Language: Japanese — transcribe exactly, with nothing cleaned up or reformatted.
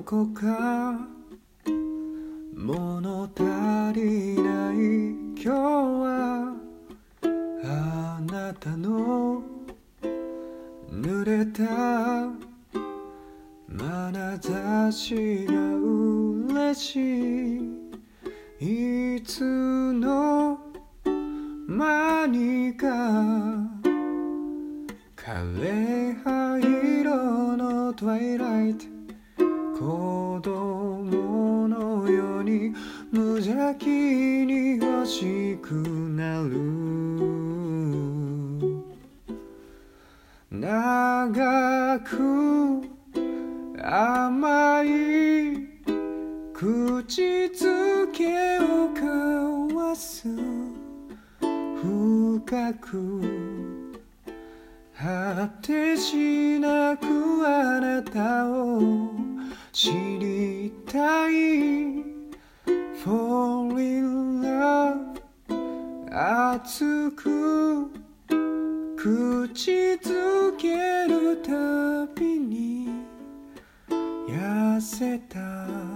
こか物足りない今日はあなたの濡れた眼差しが嬉しいいつの間にか枯葉色のトワイライト子供のように無邪気に欲しくなる長く甘い口づけを交わす深く果てしなくあなたを知りたい Fall in love 熱く口づけるたびに痩せた